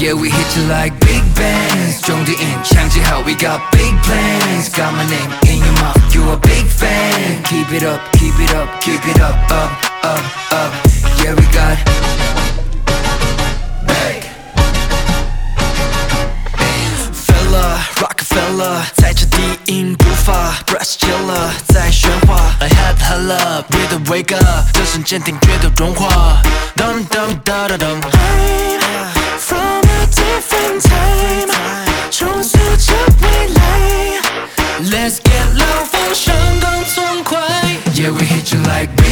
Yeah, we hit you like big bands. 정디인 창지하오, we got big plans. Got my name in your mouth, you a big fan. Keep it up, keep it up, keep it up, up, up, up. Yeah, we got big Fella, Rockefeller 在这低音步伐 Breast chiller 在喧哗 I had her love, breathe wake up 这瞬间听觉都融化 Dum dum da da dum From a different time 重塑着未来 Let's get loud 风声更痛快 Yeah, we hit you like